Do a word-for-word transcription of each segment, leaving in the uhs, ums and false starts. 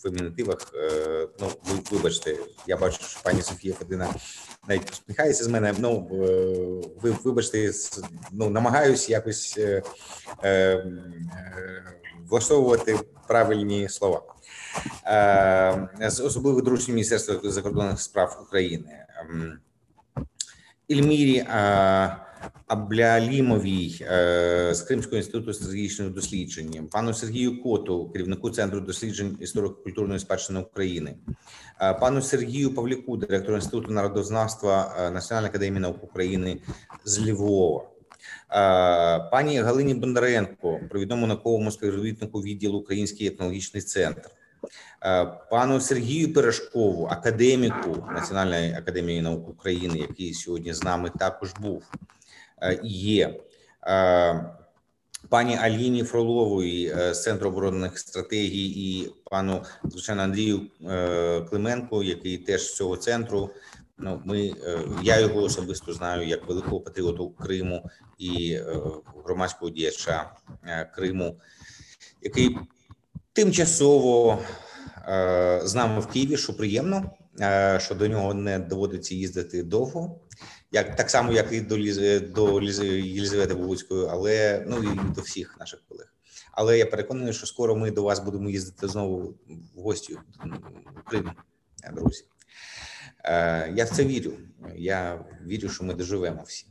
фемінативах. Ну, ви, вибачте, я бачу, що пані Софія Федина навіть посміхається з мене. Ну, ви вибачте, ну, намагаюсь якось е, е, влаштовувати правильні слова. Е, з особливо доручення Міністерства закордонних справ України. Ільмірі е, Аблялімовій з Кримського інституту стратегічних досліджень, пану Сергію Коту, керівнику Центру досліджень історико-культурної спадщини України, пану Сергію Павліку, директору Інституту народознавства Національної академії наук України з Львова, пані Галині Бондаренко, провідному науковому співробітнику відділу Український етнологічний центр, пану Сергію Пирожкову, академіку Національної академії наук України, який сьогодні з нами також був і є, пані Аліні Фролової з Центру оборонних стратегій і пану, звичайно, Андрію Клименку, який теж з цього центру. Ну, ми, я його особисто знаю як великого патріоту Криму і громадського діяча Криму, який тимчасово з нами в Києві, що приємно, що до нього не доводиться їздити довго, як так само, як і до Лізи, до Лізи, Єлізавети Богуцької, але ну і до всіх наших колег. Але я переконаний, що скоро ми до вас будемо їздити знову в гості в Крим, друзі. Я в це вірю. Я вірю, що ми доживемо всі.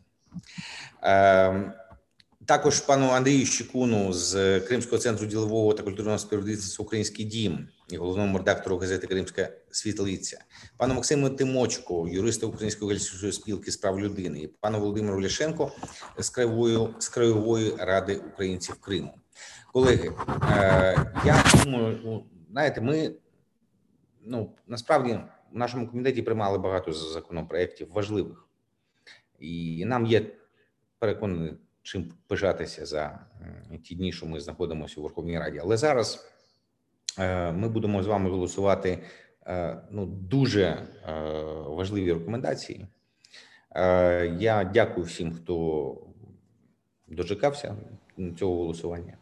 Також пану Андрію Щекуну з Кримського центру ділового та культурного співробітництва «Український дім» і головному редактору газети «Кримська світлиця», пану Максиму Тимочку, юриста Української галицької спілки з прав людини, і пану Володимиру Ляшенко з Краєвої, з Краєвої ради українців Криму. Колеги, я думаю, знаєте, ми, ну, насправді в нашому комітеті приймали багато законопроєктів важливих, і нам є, переконаний, чим пишатися за ті дні, що ми знаходимося у Верховній Раді. Але зараз ми будемо з вами голосувати ну, дуже важливі рекомендації. Я дякую всім, хто дочекався цього голосування.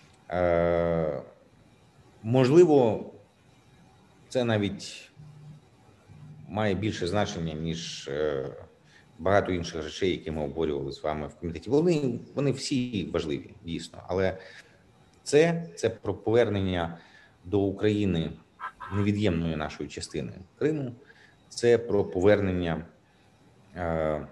Можливо, це навіть має більше значення, ніж багато інших речей, які ми обговорювали з вами в комітеті. Вони, вони всі важливі, дійсно. Але це, це про повернення до України невід'ємної нашої частини Криму. Це про повернення е,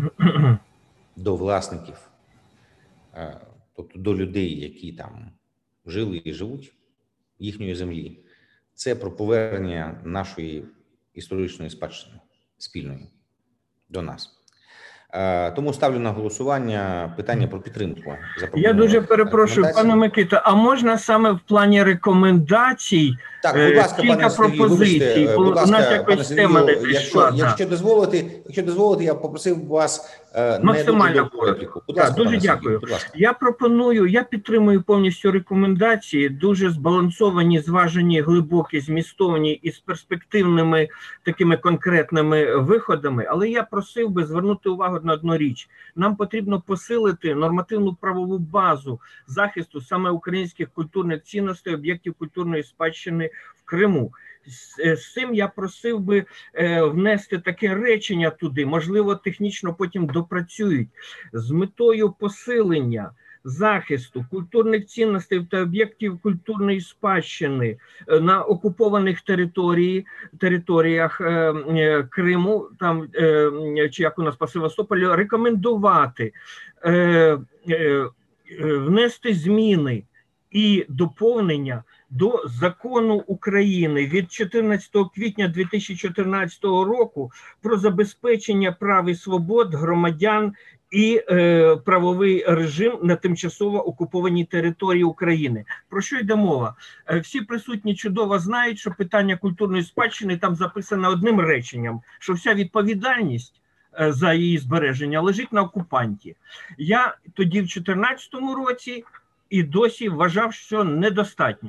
до власників, е, тобто до людей, які там жили і живуть, їхньої землі. Це про повернення нашої історичної спадщини спільної до нас. Тому ставлю на голосування питання про підтримку. Я дуже перепрошую, пане Микита, а можна саме в плані рекомендацій так, будь ласка, кілька пане Сергію, пропозицій? Будь ласка, пане Сергію, якщо, якщо, дозволити, якщо дозволити, я попросив вас максимально репліку. Будь ласка, дуже дякую. Будь ласка. Я пропоную, я підтримую повністю рекомендації, дуже збалансовані, зважені, глибокі, змістовані і з перспективними такими конкретними виходами, але я просив би звернути увагу на одну річ. Нам потрібно посилити нормативну правову базу захисту саме українських культурних цінностей, об'єктів культурної спадщини в Криму. З, з цим я просив би е, внести таке речення туди, можливо, технічно потім допрацюють, з метою посилення захисту культурних цінностей та об'єктів культурної спадщини на окупованих території, територіях е, е, Криму, там, е, чи як у нас по Севастополю, рекомендувати е, е, внести зміни і доповнення до закону України від чотирнадцятого квітня дві тисячі чотирнадцятого року про забезпечення прав і свобод громадян і е, правовий режим на тимчасово окупованій території України. Про що йде мова? Е, всі присутні чудово знають, що питання культурної спадщини там записано одним реченням, що вся відповідальність е, за її збереження лежить на окупанті. Я тоді в чотирнадцятому році і досі вважав, що недостатньо.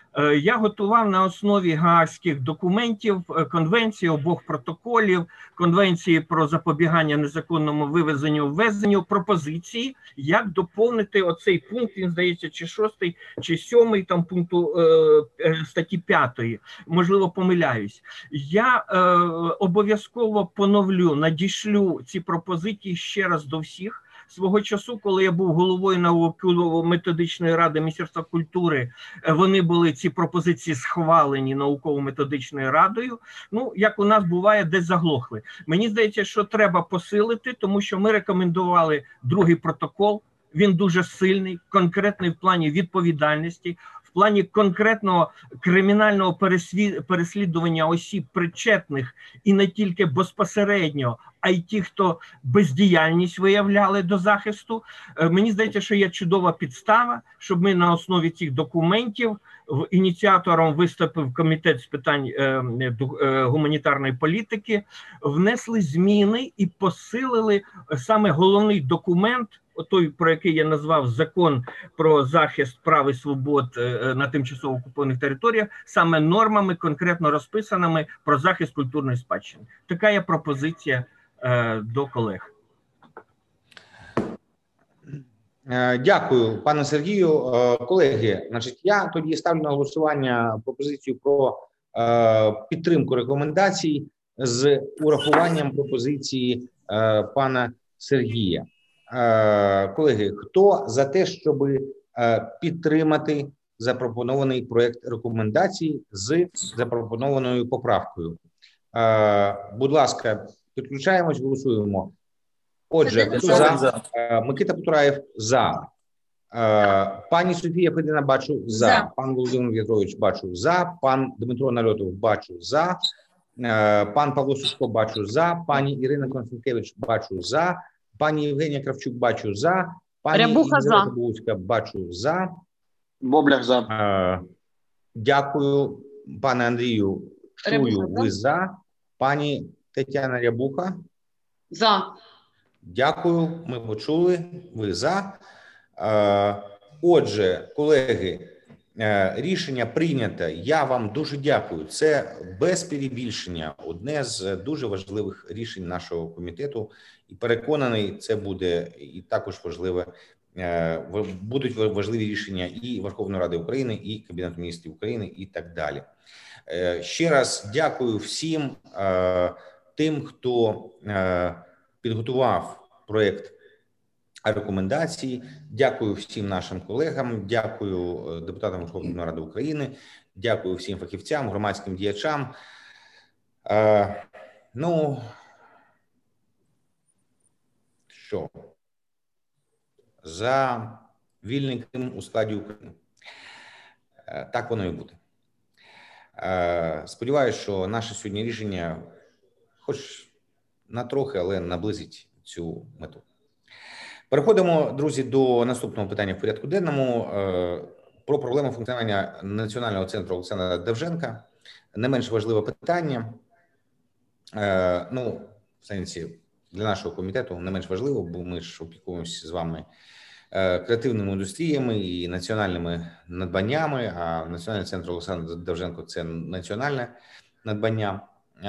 Я готував на основі гаазьких документів, конвенції, обох протоколів, конвенції про запобігання незаконному вивезенню, ввезенню, пропозиції, як доповнити оцей пункт, він здається, чи шостий, чи сьомий там пункту е, статті п'ятої, можливо, помиляюсь. Я е, обов'язково поновлю, надішлю ці пропозиції ще раз до всіх. Свого часу, коли я був головою науково-методичної ради Міністерства культури, вони були, ці пропозиції, схвалені науково-методичною радою. Ну, як у нас буває, десь заглохли. Мені здається, що треба посилити, тому що ми рекомендували другий протокол. Він дуже сильний, конкретний в плані відповідальності, в плані конкретного кримінального переслідування осіб причетних і не тільки безпосередньо, а й ті, хто бездіяльність виявляли до захисту. Мені здається, що є чудова підстава, щоб ми на основі цих документів, ініціатором виступив Комітет з питань гуманітарної політики, внесли зміни і посилили саме головний документ, той, про який я назвав Закон про захист прав і свобод на тимчасово окупованих територіях, саме нормами, конкретно розписаними про захист культурної спадщини. Така є пропозиція е, до колег. Дякую, пане Сергію. Колеги, значить, я тоді ставлю на голосування пропозицію про е, підтримку рекомендацій з урахуванням пропозиції е, пана Сергія. Колеги, хто за те, щоб підтримати запропонований проект рекомендацій з запропонованою поправкою? Будь ласка, підключаємось, голосуємо. Отже, хто за? Микита Потураєв за. Пані Софія Федина бачу за. за. Пан Володимир В'ятрович бачу за. Пан Дмитро Нальотов бачу за. Пан Павло Сушко бачу за. Пані Ірина Константинкевич бачу за. Пані Євгенія Кравчук бачу за. Пані Єлизавета Богуцька бачу за. Боблях за. Е, дякую, пане Андрію. Чую, Рябуха, ви за. Пані Тетяна Рябуха. За. Дякую, ми почули, ви за. Е, отже, колеги, е, рішення прийнято. Я вам дуже дякую. Це без перебільшення одне з дуже важливих рішень нашого комітету. І переконаний, це буде і також важливе, будуть важливі рішення і Верховної Ради України, і Кабінету Міністрів України, і так далі. Ще раз дякую всім тим, хто підготував проєкт рекомендацій. Дякую всім нашим колегам, дякую депутатам Верховної Ради України, дякую всім фахівцям, громадським діячам. Ну, що? За вільний Крим у складі України. Так воно і буде. Сподіваюсь, що наше сьогодні рішення, хоч на трохи, але наблизить цю мету. Переходимо, друзі, до наступного питання в порядку денному. Про проблему функціонування Національного центру Олександра Довженка. Не менш важливе питання. Ну, в сенсі, для нашого комітету не менш важливо, бо ми ж опікуємося з вами креативними індустріями і національними надбаннями, а Національний центр Олександра Довженко – це національне надбання.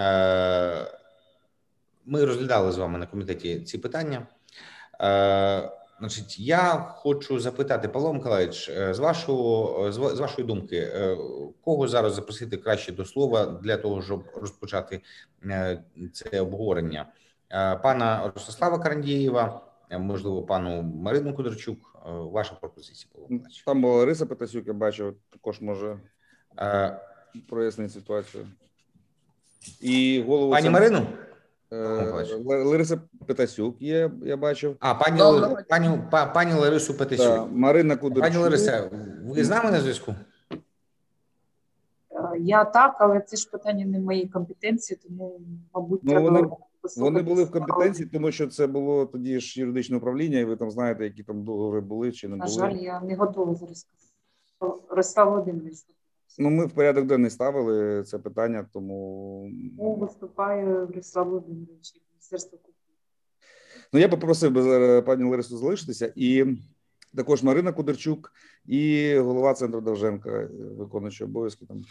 Ми розглядали з вами на комітеті ці питання. Значить, я хочу запитати, Павло Миколаївич, з вашого, з вашої думки, кого зараз запросити краще до слова для того, щоб розпочати це обговорення? Пана Ростислава Карандєєва, можливо, пану Марину Кудрачук. Ваша пропозиція, Павло Миколаївич. Там була Лариса Петасюк, я бачив, також може а... прояснити ситуацію. І голову пані сам... Марину? Лариса Петасюк є, я бачив. А, пані, пані, пані Ларису Петасюк. Да, Марина Кудрачук. Пані Лариса, ви з нами на зв'язку? Я так, але це ж питання не моєї компетенції, тому, мабуть, ну, треба... Вони, вони були в компетенції, тому що це було тоді ж юридичне управління, і ви там знаєте, які там договори були чи не на були. На жаль, я не готова зараз сказати. Ростислав Володимирович. Ну, ми в порядок денний ставили це питання, тому... Ну, виступає Ростислав Володимирович, Міністерство культури. Ну, я попросив би пані Ларису залишитися і також Марина Кудерчук і голова центру Довженка, виконуючий обов'язки там.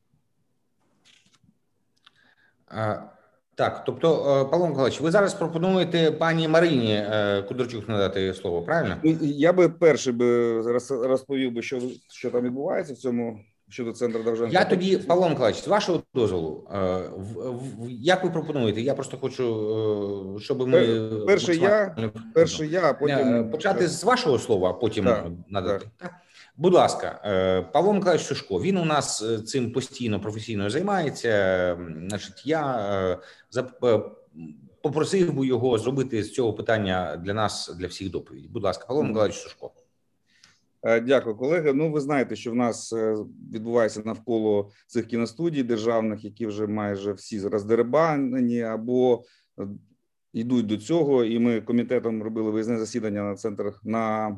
А, так, тобто, Павло Миколаївич, ви зараз пропонуєте пані Марині Кудерчук надати слово, правильно? Я би перший би розповів би, що, що там відбувається в цьому щодо центру Довженка. Я тоді, Павло Миколаївич, з вашого дозволу, як ви пропонуєте? Я просто хочу, щоб ми... Перше я, перше я, а потім... Почати з вашого слова, а потім так, надати. Так. Будь ласка, Павло Миколаївич Сушко, він у нас цим постійно професійно займається. Значить, я попросив би його зробити з цього питання для нас, для всіх доповіді. Будь ласка, Павло Миколаївич Сушко. Дякую, колеги. Ну, ви знаєте, що в нас відбувається навколо цих кіностудій державних, які вже майже всі роздерибанені або йдуть до цього. І ми комітетом робили виїзне засідання на центр, на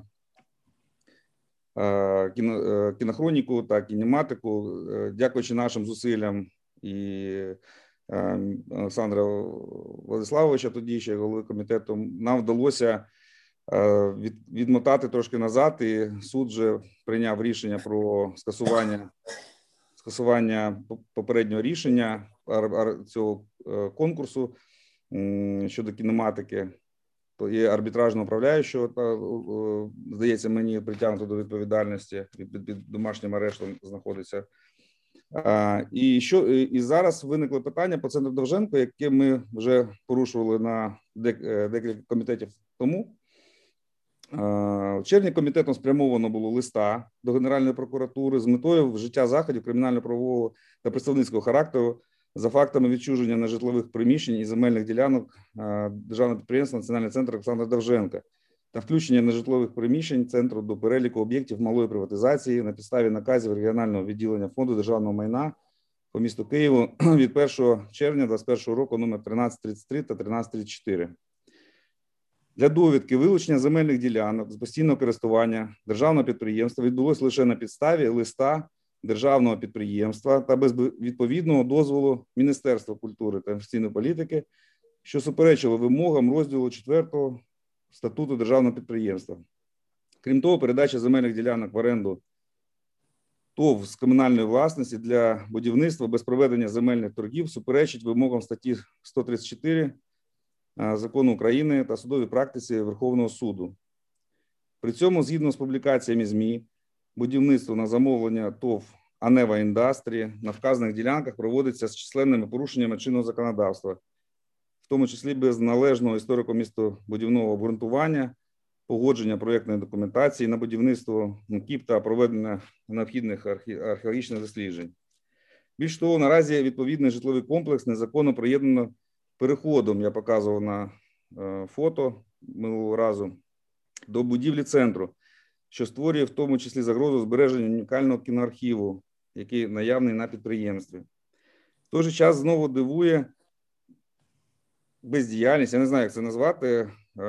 кіно, кінохроніку та кінематику. Дякуючи нашим зусиллям і Олександра Владиславовича, тоді ще голови комітету, нам вдалося від, відмотати трошки назад, і суд вже прийняв рішення про скасування, скасування попереднього рішення цього конкурсу щодо кінематики. Є арбітражного управляючого, здається, мені притягнуто до відповідальності, під, під домашнім арештом знаходиться. І що і зараз виникло питання по центру Довженко, яке ми вже порушували на декілька комітетів тому. В червні комітетом спрямовано було листа до Генеральної прокуратури з метою вжиття заходів кримінально-правового та представницького характеру за фактами відчуження нежитлових приміщень і земельних ділянок державного підприємства «Національний центр Олександра Довженка» та включення нежитлових приміщень центру до переліку об'єктів малої приватизації на підставі наказів регіонального відділення Фонду державного майна по місту Києву від першого червня двадцять першого року номер тринадцять тридцять три та тринадцять тридцять чотири. Для довідки вилучення земельних ділянок з постійного користування державного підприємства відбулося лише на підставі листа державного підприємства та без відповідного дозволу Міністерства культури та інвестиційної політики, що суперечило вимогам розділу четвертого статуту державного підприємства. Крім того, передача земельних ділянок в оренду ТОВ з комунальної власності для будівництва без проведення земельних торгів суперечить вимогам статті сто тридцять чотири Закону України та судовій практиці Верховного суду. При цьому, згідно з публікаціями ЗМІ, будівництво на замовлення ТОВ «Анева Індастрі» на вказаних ділянках проводиться з численними порушеннями чинного законодавства, в тому числі без належного історико-містобудівного обґрунтування, погодження проєктної документації на будівництво МКІП та проведення необхідних археологічних досліджень. Більш того, наразі відповідний житловий комплекс незаконно приєднано переходом, я показував на фото минулого разу, до будівлі центру, що створює в тому числі загрозу збереження унікального кіноархіву, який наявний на підприємстві. В той же час знову дивує бездіяльність, я не знаю, як це назвати,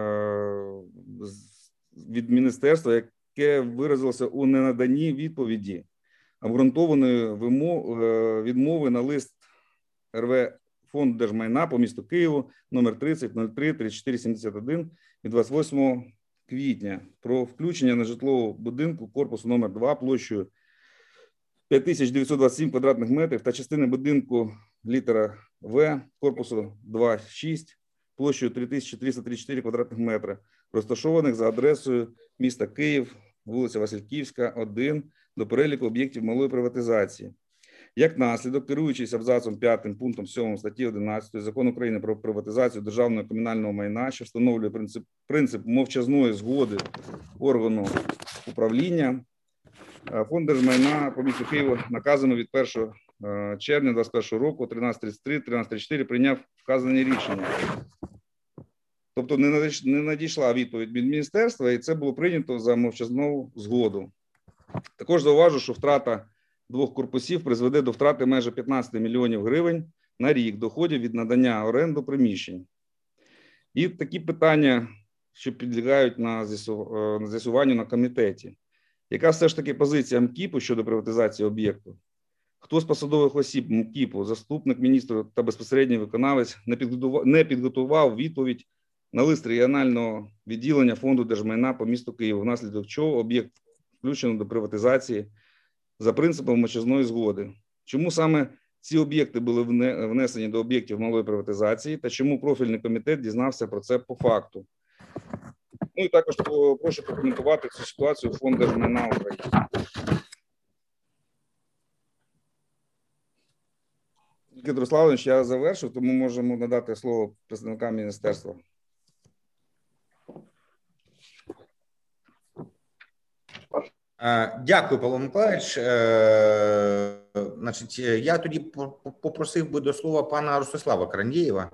від міністерства, яке виразилося у ненаданні відповіді обґрунтованої відмови на лист РВ Фонд держмайна по місту Києву номер тридцять нуль три тридцять чотири сімдесят один від двадцять восьмого квітня про включення нежитлового будинку корпусу номер два площею п'ять тисяч дев'ятсот двадцять сім квадратних метрів та частини будинку літера В корпусу два шість площею три тисячі триста тридцять чотири квадратних метри, розташованих за адресою міста Київ, вулиця Васильківська, один, до переліку об'єктів малої приватизації. Як наслідок, керуючись абзацом п'ятим пунктом сьомим статті одинадцятої Закону України про приватизацію державного і комунального майна, що встановлює принцип, принцип мовчазної згоди органу управління, Фонд держмайна по місту Києва наказами від першого червня двадцять першого року тринадцять тридцять три тринадцять тридцять чотири прийняв вказані рішення. Тобто не надійшла відповідь від міністерства, і це було прийнято за мовчазну згоду. Також зауважу, що втрата двох корпусів призведе до втрати майже п'ятнадцять мільйонів гривень на рік доходів від надання оренду приміщень. І такі питання, що підлягають на з'ясуванню на комітеті. Яка все ж таки позиція МКІПу щодо приватизації об'єкту? Хто з посадових осіб МКІПу, заступник міністра та безпосередній виконавець не підготував, не підготував відповідь на лист регіонального відділення Фонду держмайна по місту Києву, внаслідок чого об'єкт включено до приватизації за принципом мовчазної згоди. Чому саме ці об'єкти були внесені до об'єктів малої приватизації та чому профільний комітет дізнався про це по факту? Ну і також прошу прокоментувати цю ситуацію Фонд держмайна України. Нікіта Русланович, я завершив, тому можемо надати слово представникам міністерства. Дякую, Павло Миколаївич. Значить, я тоді попросив би до слова пана Ростислава Карандєєва.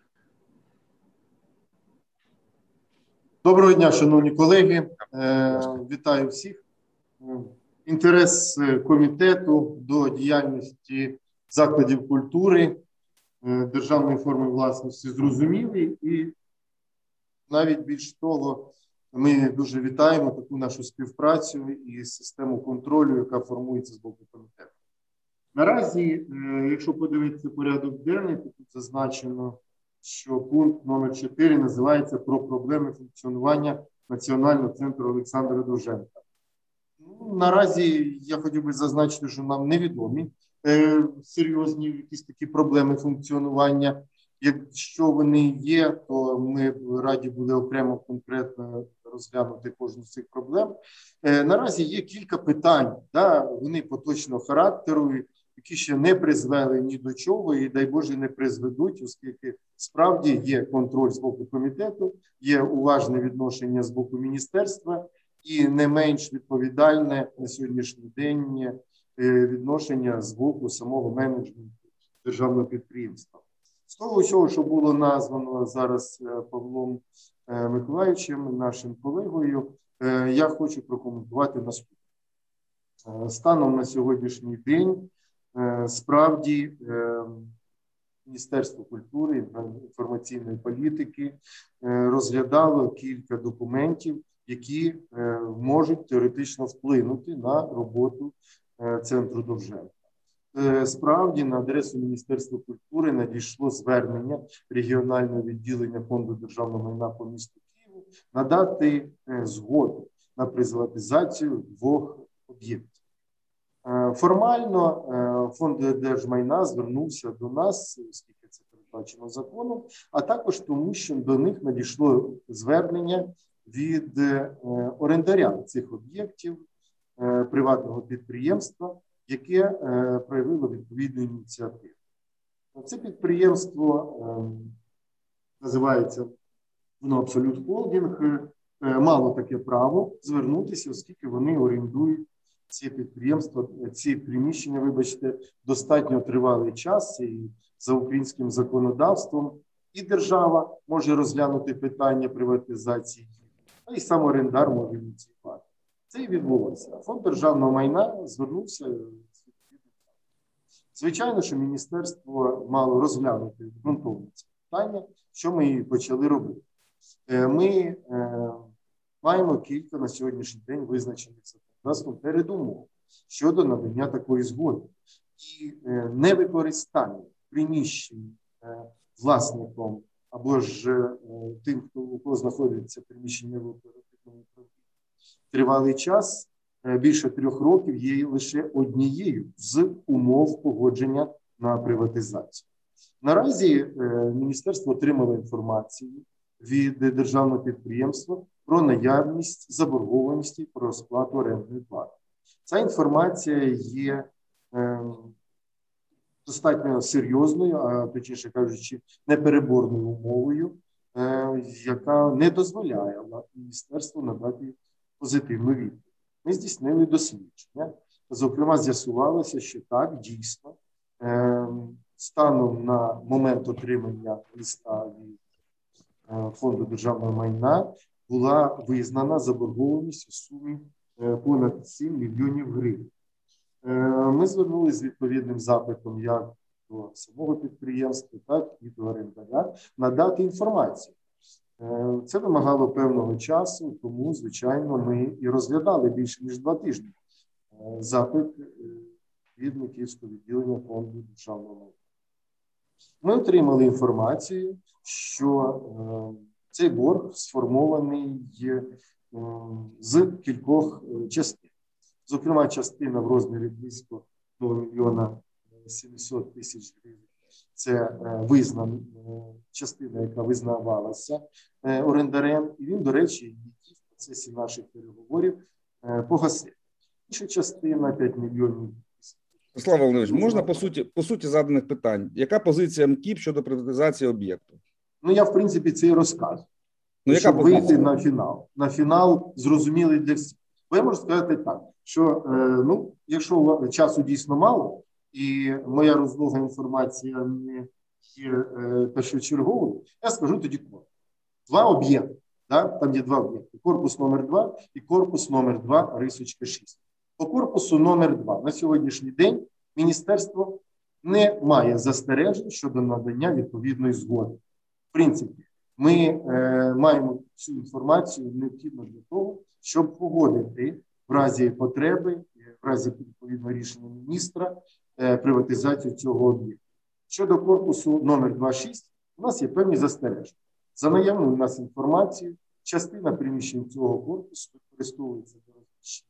Доброго дня, шановні колеги. Вітаю всіх. Інтерес комітету до діяльності закладів культури державної форми власності зрозумілий, і навіть більш того, ми дуже вітаємо таку нашу співпрацю і систему контролю, яка формується з боку комітету. Наразі, якщо подивитися порядок денний, то тут зазначено, що пункт номер чотири називається «Про проблеми функціонування Національного центру Олександра Довженка». Ну, наразі я хотів би зазначити, що нам невідомі е, серйозні якісь такі проблеми функціонування. Якщо вони є, то ми б раді були окремо конкретно розглянути кожну з цих проблем. Е, наразі є кілька питань, да, вони поточного характеру, які ще не призвели ні до чого і, дай Боже, не призведуть, оскільки справді є контроль з боку комітету, є уважне відношення з боку міністерства і не менш відповідальне на сьогоднішній день відношення з боку самого менеджменту державного підприємства. З того всього, що було названо зараз Павлом Миколаївичем, нашим колегою, я хочу прокоментувати наступне. Станом на сьогоднішній день справді Міністерство культури і інформаційної політики розглядало кілька документів, які можуть теоретично вплинути на роботу центру Довженка. Справді, на адресу Міністерства культури надійшло звернення регіонального відділення Фонду державного майна по місту Києву надати згоду на приватизацію двох об'єктів. Формально Фонд держмайна звернувся до нас, оскільки це передбачено законом, а також тому, що до них надійшло звернення від орендаря цих об'єктів приватного підприємства, яке проявило відповідну ініціативу. Це підприємство називається воно Абсолют Холдинг, мало таке право звернутися, оскільки вони орендують ці підприємства, ці приміщення, вибачте, достатньо тривалий час, і за українським законодавством і держава може розглянути питання приватизації, а і сам орендар може ініціювати. Це і відбулося. Фонд державного майна звернувся. Звичайно, що міністерство мало розглянути ґрунтовно це питання, що ми і почали робити. Ми маємо кілька на сьогоднішній день визначених законодавством передумов щодо надання такої згоди. І невикористання приміщень власником або ж тим, хто у кого знаходиться приміщення в оперативному управлінні, тривалий час, більше трьох років, є лише однією з умов погодження на приватизацію. Наразі міністерство отримало інформацію від державного підприємства про наявність заборгованості про сплату орендної плати. Ця інформація є е, достатньо серйозною, а точніше кажучи, непереборною умовою, е, яка не дозволяє міністерству надати позитивну відповідь. Ми здійснили дослідження. Зокрема, з'ясувалося, що так, дійсно, е, станом на момент отримання листа від е, Фонду державного майна була визнана заборгованість у сумі е, понад сім мільйонів гривень. Е, ми звернулися з відповідним запитом як до самого підприємства, так і до орендаря надати інформацію. Е, це вимагало певного часу, тому, звичайно, ми і розглядали більше ніж два тижні е, запит е, від Київського відділення Фонду державного майна. Ми отримали інформацію, що е, Цей борг сформований з кількох частин. Зокрема, частина в розмірі близько до мільйона сімсот тисяч гривень. Це визнана частина, яка визнавалася орендарем, і він, до речі, її в процесі наших переговорів погасив. Інша частина п'ять мільйонів. Слава Володимирович, можна по суті, по суті заданих питань? Яка позиція МКІП щодо приватизації об'єкту? Ну, я, в принципі, це і розказую. Ну, яка щоб позиція? вийти на фінал. На фінал зрозумілий для всіх. Бо я можу сказати так, що, ну, якщо часу дійсно мало, і моя розлога інформація не є першочерговою, я скажу тоді корпус. Два об'єкти, да? Там є два об'єкти. Корпус номер два і корпус номер два, рисочка шість. По корпусу номер два на сьогоднішній день міністерство не має застережень щодо надання відповідної згоди. В принципі, ми е, маємо цю інформацію необхідно для того, щоб погодити в разі потреби, в разі відповідного рішення міністра, е, приватизацію цього об'єкту. Щодо корпусу номер два шість, у нас є певні застереження. За наявною у нас інформацією, частина приміщень цього корпусу використовується до розміщення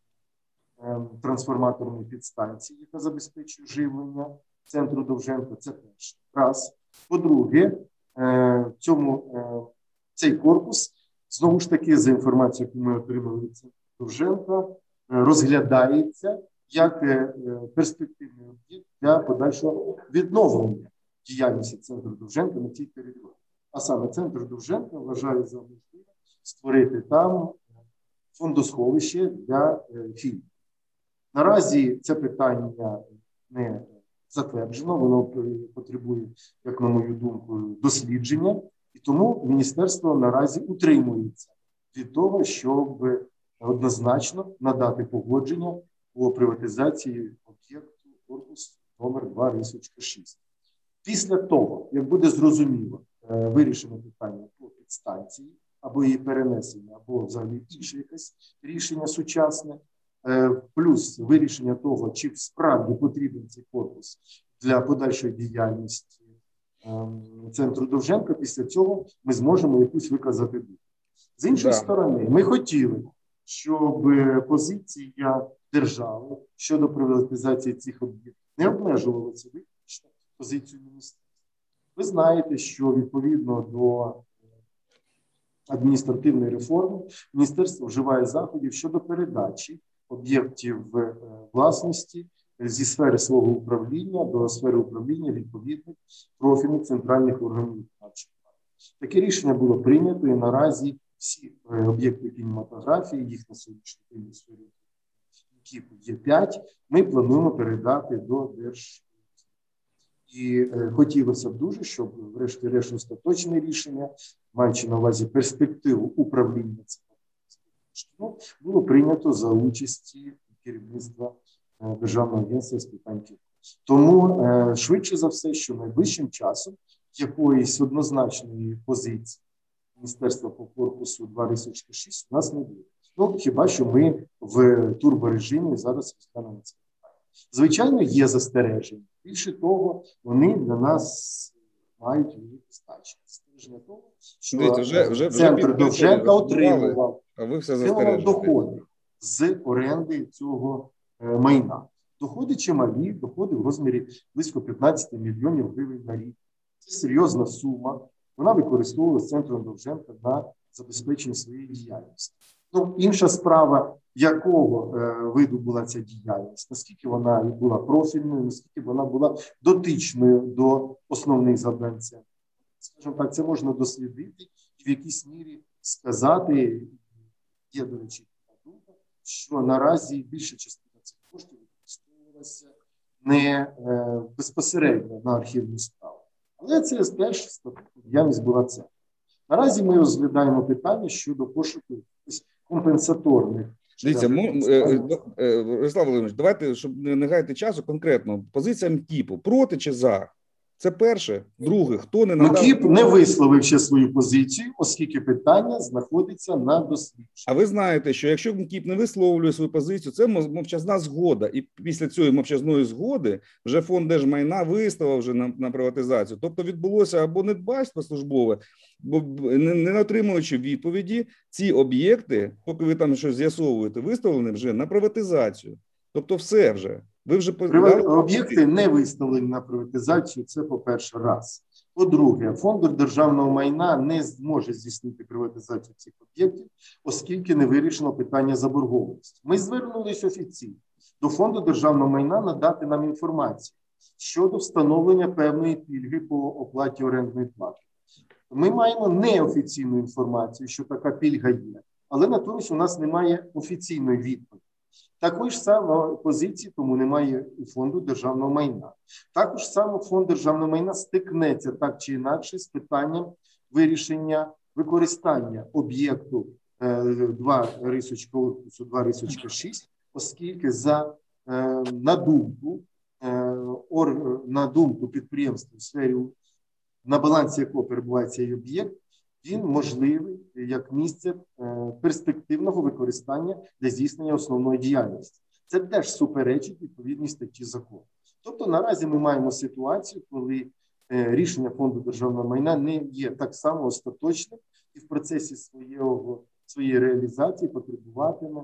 е, трансформаторної підстанції, яка забезпечує живлення центру Довженка. Це перше. Раз. По-друге, е, цьому, е, цей корпус, знову ж таки, за інформацією, яку ми отримали від центру Довженка, е, розглядається як е, перспективний об'єкт для подальшого відновлення діяльності центру Довженка на цій території. А саме центр Довженка вважає за можливе створити там фондосховище для фільмів. Наразі це питання не затверджено, воно потребує, як на мою думку, дослідження, і тому міністерство наразі утримується від того, щоб однозначно надати погодження по приватизації об'єкту корпус номер два рисочка шість. Після того, як буде зрозуміло вирішено питання по підстанції, або її перенесення, або взагалі інше якесь рішення сучасне, плюс вирішення того, чи справді потрібен цей корпус для подальшої діяльності центру Довженка, після цього ми зможемо якусь виказати думку. З іншої да. сторони, ми хотіли, щоб позиція держави щодо приватизації цих об'єктів не обмежувалася виключно позицією міністерства. Ви знаєте, що відповідно до адміністративної реформи міністерство вживає заходів щодо передачі об'єктів власності зі сфери свого управління до сфери управління відповідних профільних центральних органів виконавчої влади. Таке рішення було прийнято, і наразі всі об'єкти кінематографії, їх на сьогоднішній день у сфері є п'ять, ми плануємо передати до Держ. І е, хотілося б дуже, щоб врешті-решт остаточне рішення, маючи на увазі перспективу управління цим, було прийнято за участі керівництва е, Державного агентства з питань кіно. Тому е, швидше за все, що найближчим часом якоїсь однозначної позиції Міністерства по корпусу два рисочка шість у нас не буде. Ну, хіба що ми в турборежимі зараз розглянемо це питання. Звичайно, є застереження. Більше того, вони для нас мають велику значення. Застереження того, що Дивіться, вже, вже, центр вже Довженка отримував, а ви все отримував доходи з оренди цього е, майна. Доходи чималі, доходи в розмірі близько п'ятнадцять мільйонів гривень на рік. Це серйозна сума. Вона використовувалася центром Довженка на забезпечення своєї діяльності. Ну, інша справа, якого е, виду була ця діяльність, наскільки вона була профільною, наскільки вона була дотичною до основних завдань центру. Скажімо так, це можна дослідити і в якійсь мірі сказати, є, до речі, думка, що наразі більша частина цих коштів використовувалася не е, безпосередньо на архівну справу. Але це теж діяльність була це. Наразі ми розглядаємо питання щодо пошуку компенсаторних. Дивіться, Ростислав Володимирович, давайте, щоб не гаяти часу, конкретно, позиція МКІПу проти чи за Це перше. Друге, хто не Ну, надав... КІП не висловив ще свою позицію, оскільки питання знаходиться на дослідженні. А ви знаєте, що якщо КІП не висловлює свою позицію, це мовчазна згода. І після цієї мовчазної згоди вже фонд держмайна виставив вже на, на приватизацію. Тобто відбулося або недбальство службове, бо не, не отримуючи відповіді, ці об'єкти, поки ви там щось з'ясовуєте, виставлені вже на приватизацію. Тобто все вже. Ви вже Об'єкти не виставлені на приватизацію, це по-перше, раз. По-друге, фонд державного майна не зможе здійснити приватизацію цих об'єктів, оскільки не вирішено питання заборгованості. Ми звернулись офіційно до фонду державного майна надати нам інформацію щодо встановлення певної пільги по оплаті орендної плати. Ми маємо неофіційну інформацію, що така пільга є, але натомість у нас немає офіційної відповіді. Такої ж самої позиції тому немає у фонду державного майна. Також саме фонд державного майна стикнеться так чи інакше з питанням вирішення використання об'єкту два рисочка шість, оскільки за на думку, на думку підприємства в сфері, на балансі якого перебуває цей об'єкт, він можливий як місце перспективного використання для здійснення основної діяльності. Це теж суперечить відповідній статті закону. Тобто наразі ми маємо ситуацію, коли рішення фонду державного майна не є так само остаточним і в процесі своєго, своєї реалізації потребуватиме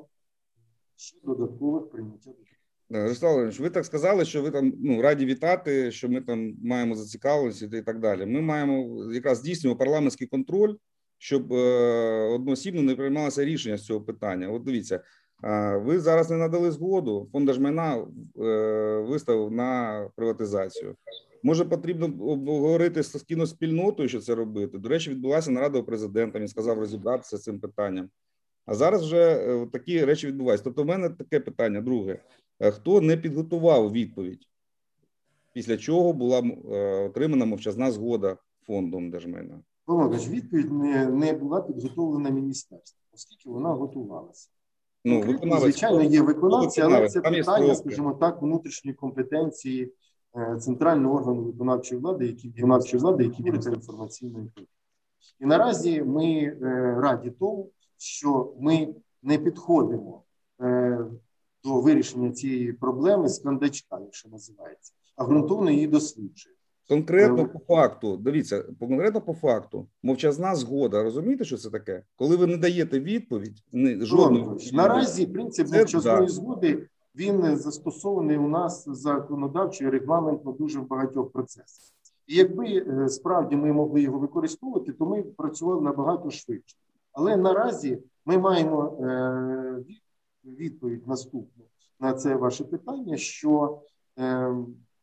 ще додаткових прийняття. Ростислав Володимирович, ви так сказали, що ви там ну, раді вітати, що ми там маємо зацікавленість і так далі. Ми маємо якраз здійснюємо парламентський контроль, щоб е, одноосібно не приймалося рішення з цього питання. От дивіться, е, ви зараз не надали згоду, фонд держмайна е, виставив на приватизацію. Може, потрібно обговорити з кіноспільнотою, що це робити. До речі, відбулася нарада у президента, він сказав розібратися з цим питанням. А зараз вже е, такі речі відбуваються. Тобто в мене таке питання, друге. Хто не підготував відповідь, після чого була е, отримана мовчазна згода фондом держмайна? Володимирович, відповідь не, не була підготовлена міністерством, оскільки вона готувалася. Ну, Конкретно, звичайно, є виконавці, але це питання, скажімо так, внутрішньої компетенції е, центрального органу виконавчої влади, які виконавчої влади, які віряться інформаційною інформацією. І наразі ми е, раді тому, що ми не підходимо е, до вирішення цієї проблеми з кандачка, якщо називається, а ґрунтовно її досліджує. Конкретно по факту, дивіться, конкретно по факту, мовчазна згода, розумієте, що це таке? Коли ви не даєте відповідь, не, жодної... Наразі принцип це, мовчазної да. згоди, він застосований у нас законодавчо і регламентно дуже в багатьох процесах. І якби справді ми могли його використовувати, то ми працювали набагато швидше. Але наразі ми маємо е, відповідь наступну на це ваше питання, що е,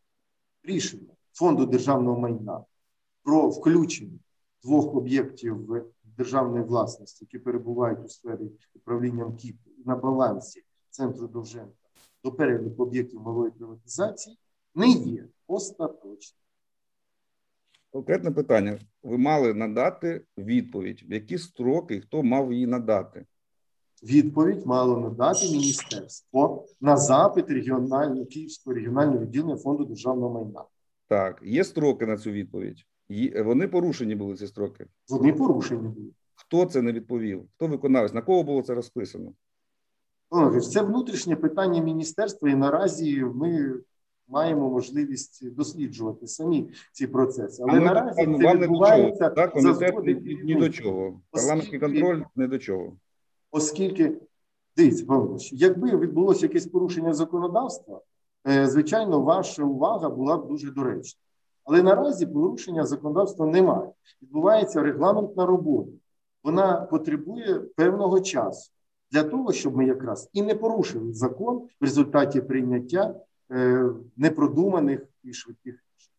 рішення фонду державного майна про включення двох об'єктів державної власності, які перебувають у сфері управління КІП на балансі центру Довженка до переліку об'єктів малої приватизації, не є остаточним. Конкретне питання. Ви мали надати відповідь, в які строки і хто мав її надати? Відповідь мало надати міністерство на запит регіонального Київського регіонального відділення фонду державного майна. Так, є строки на цю відповідь? Вони порушені були, ці строки? Вони порушені були. Хто це не відповів? Хто виконавець? На кого було це розписано? Це внутрішнє питання міністерства, і наразі ми маємо можливість досліджувати самі ці процеси. Але наразі це вам відбувається так, за згоди ні, ні до чого. Парламентський контроль не до чого. Оскільки, дивіться, Павлович, якби відбулося якесь порушення законодавства, звичайно, ваша увага була б дуже доречна. Але наразі порушення законодавства немає. Відбувається регламентна робота. Вона потребує певного часу для того, щоб ми якраз і не порушили закон в результаті прийняття е, непродуманих і швидких рішень.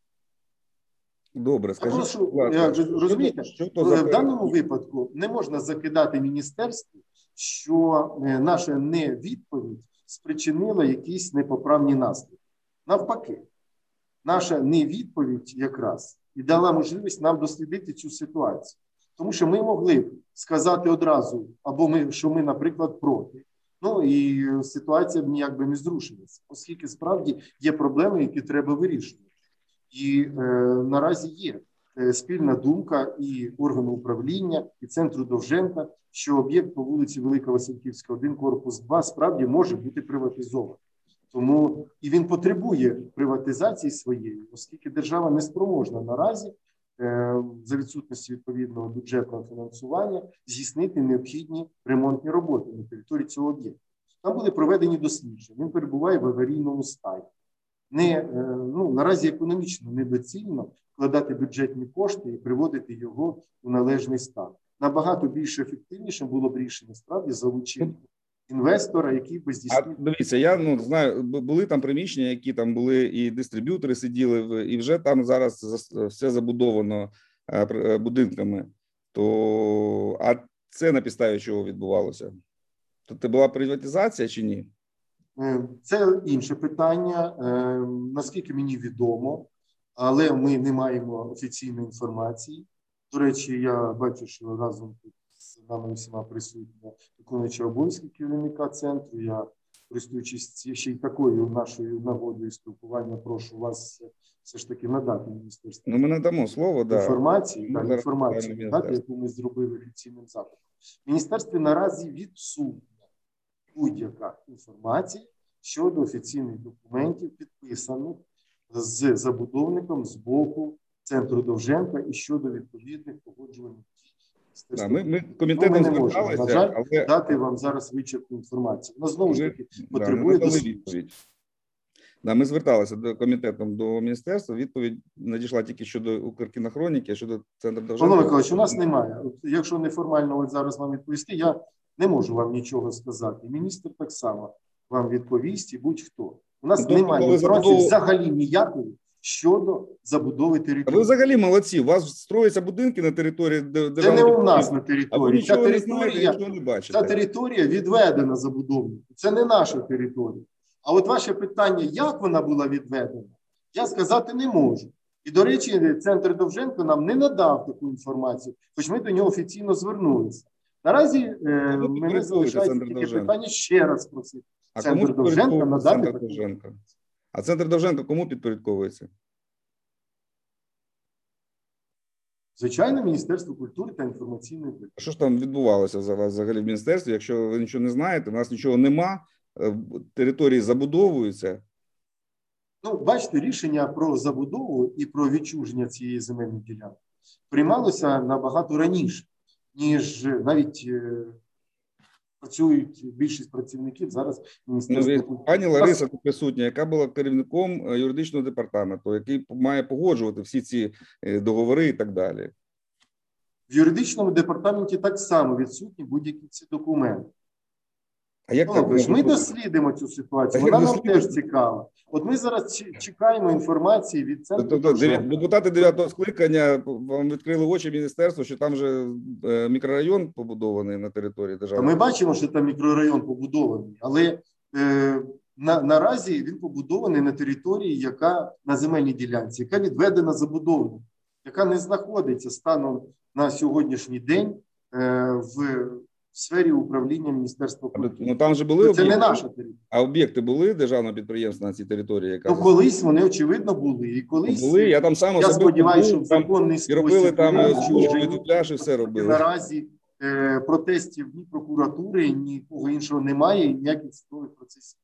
Добре, скажіть, прошу, ласка, я, розумієте, що, що за... в даному випадку не можна закидати міністерству, що е, наша невідповідь спричинила якісь непоправні наслідки. Навпаки, наша невідповідь якраз і дала можливість нам дослідити цю ситуацію. Тому що ми могли б сказати одразу, або ми, що ми, наприклад, проти. Ну і ситуація б ніяк би не зрушилася, оскільки справді є проблеми, які треба вирішувати. І е, наразі є е, спільна думка і органу управління, і центру Довженка, що об'єкт по вулиці Велика Васильківська, один, корпус два, справді може бути приватизований. Тому і він потребує приватизації своєї, оскільки держава не спроможна наразі, е, за відсутності відповідного бюджетного фінансування, здійснити необхідні ремонтні роботи на території цього об'єкту. Там були проведені дослідження, він перебуває в аварійному стані. Не, е, ну, наразі економічно недоцільно вкладати бюджетні кошти і приводити його у належний стан. Набагато більш ефективніше було б рішення справді залучити інвестора, який би здійснив. А дивіться, я ну знаю, були там приміщення, які там були, і дистриб'ютори сиділи, і вже там зараз все забудовано будинками. То а це на підставі чого відбувалося? То це була приватизація чи ні? Це інше питання. Наскільки мені відомо, але ми не маємо офіційної інформації. До речі, я бачу, що разом з нами всіма присутня виконуюча обов'язки керівника центру. Я, користуючись ще й такою нашою нагодою спілкування, прошу вас все ж таки надати міністерству. Ну, ми надамо слово, да. Інформацію, ну, да, інформацію дати, яку ми зробили офіційним запитом. В міністерстві наразі відсутня будь-яка інформація щодо офіційних документів, підписаних з забудовником з боку центру Довженка і щодо відповідних погоджувальних дій. Да, ми, ми комітетом ну, ми не можемо, на жаль, але... дати вам зараз вичерпну інформацію. Вона знову ж таки потребує да, дослідження. Да, ми зверталися до комітетом, до міністерства, відповідь надійшла тільки щодо Укркінохроніки, щодо центру Довженка. Павло Миколаївич, у нас немає. От, якщо неформально от зараз вам відповісти, я не можу вам нічого сказати. Міністр так само вам відповість і будь-хто. У нас Тобто, немає інформації забудову... взагалі ніякої щодо забудови території. А ви взагалі молодці, у вас строються будинки на території державної... Це не у нас на території. Ця територія, не не бачите. ця територія відведена забудовнику. Це не наша територія. А от ваше питання, як вона була відведена, я сказати не можу. І, до речі, центр Довженко нам не надав таку інформацію, хоч ми до нього офіційно звернулися. Наразі е, мене залишається таке питання ще раз просити. А Центр Довженка надати центр Довженка? А центр Довженка кому підпорядковується? Звичайно, Міністерство культури та інформаційної політики. А що ж там відбувалося взагалі в міністерстві? Якщо ви нічого не знаєте, у нас нічого нема, території забудовуються. Ну, бачите, рішення про забудову і про відчуження цієї земельної ділянки приймалося набагато раніше, ніж навіть е, працюють більшість працівників зараз Міністерства ну, культури. Пані Лариса тут присутня, яка була керівником юридичного департаменту, який має погоджувати всі ці договори і так далі. В юридичному департаменті так само відсутні будь-які ці документи. А як ну, так? Ми дослідимо цю ситуацію, вона нам теж цікава. От ми зараз чекаємо інформації від центру. Тобто, депутати дев'ятого скликання вам відкрили очі міністерству, що там вже мікрорайон побудований на території державної. Ми бачимо, що там мікрорайон побудований, але е, на, наразі він побудований на території, яка на земельній ділянці, яка відведена забудовою, яка не знаходиться станом на сьогоднішній день е, в в сфері управління Міністерства культури. Ну, там же були це не наша територія. А об'єкти були державного підприємства на цій території? Яка... Ну, колись вони, очевидно, були. І колись, були, я там сам я сподіваюся, що в законний спосіб... І робили там чужі пляж і все робили. Наразі е, протестів ні прокуратури, нікого іншого немає, і ніяких судових процесів.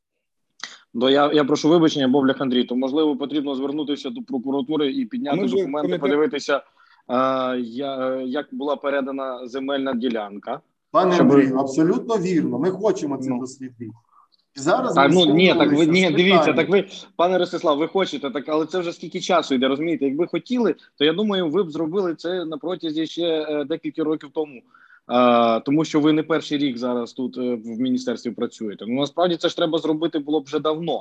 До я, я прошу вибачення, Бовляк Андрій, то, можливо, потрібно звернутися до прокуратури і підняти документи, комітет... подивитися, а, я, як була передана земельна ділянка. Пане щоб... Андрію, абсолютно вірно. Ми хочемо це ну. дослідити. І зараз так, ми ну, ні, так ви ні, дивіться, питання. так ви, пане Ростислав, ви хочете, так, але це вже скільки часу йде, розумієте? Якби хотіли, то я думаю, ви б зробили це на протязі ще е, декілька років тому. Е, тому що ви не перший рік зараз тут е, в міністерстві працюєте. Ну, насправді це ж треба зробити було б вже давно.